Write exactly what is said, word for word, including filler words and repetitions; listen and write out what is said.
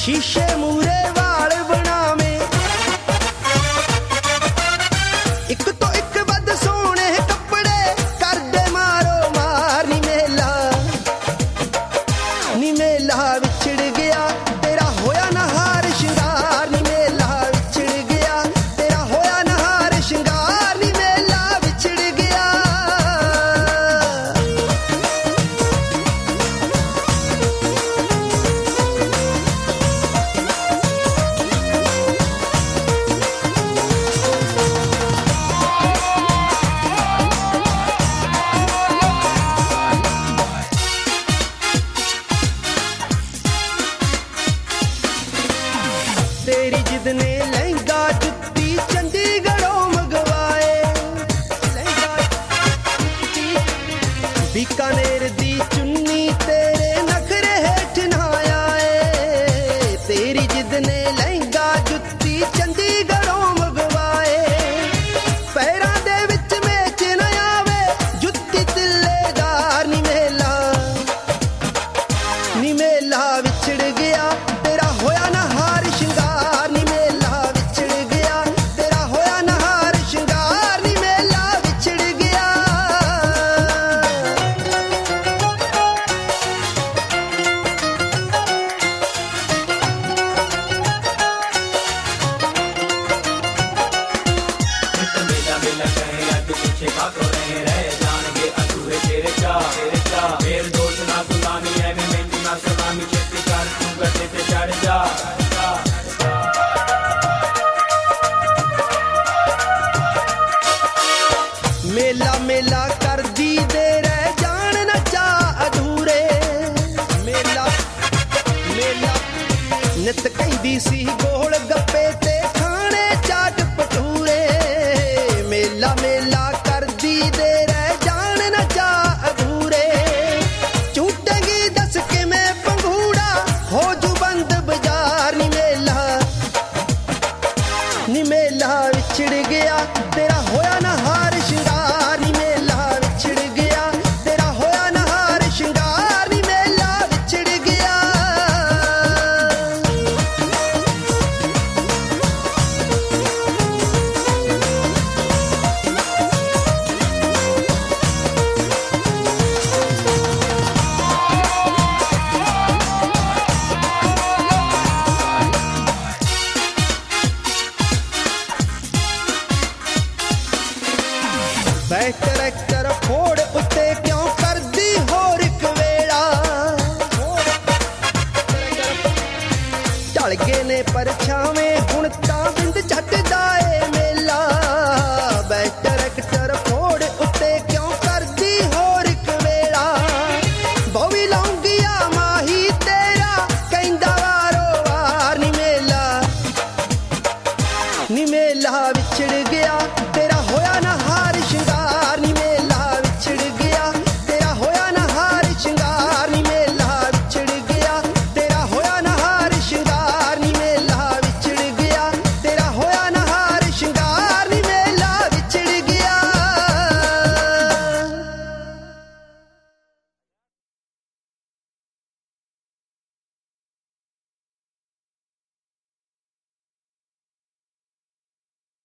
शीशे मूरे वाल बनावे, एक तो एक बद सोने कपड़े कर दे मारो मार। नी मेला नी मेला विछड़ गया तेरा होया नहार शिंगार। नी मेला विछड़ गया तेरा होया नहार शिंगार। नी मेला विछड़ गया। तेरी जिद ने लहंगा जुत्ती चंडीगढ़ों मंगवाए, बीकानेर दी चुन्नी तेरे नखरे हेठ ना आए। तेरी जिद ने लहंगा जुत्ती चंडीगढ़ों मंगवाए, पैरां दे विच मेच ना आवे जुत्ती तिल्लेदार। नी मेला नी मेला विछड़ गया तेरा होया नहार शिंगार। नी मेला विछड़ गया तेरा होया नहार शिंगार। नी मेला विछड़ गया। मेला मेला कहे या तू पीछे का तो रहे रहे जान के अधूरे तेरे चाह तेरे चाह मेरे दोस्त ना गुलामी है मैं मेहंदी ना सलामी खेती कर तू गड्ढे पे चढ़ जा। मेला मेला कर दी दे रह जान न चा अधूरे। मेला मेला नित कहदी सी गोल गप्पे ते खाने चाट भटूरे। मेला मेला कर दी दे रह जान न चा अधूरे। झूठेगी दस के मैं पंघूड़ा हो जू बंद बाजार। नी मेला नी मेला विछड़ गया तेरा होया नहार शिंगार। नी मेला विछड़ गया तेरा होया नहार शिंगार। नी मेला विछड़ गया। बैठ ट्रैक्टर फोड़ उत्ते क्यों कर दी होर एक वेला। ढल गए ने परछावे हुण तां बिंद झट दाए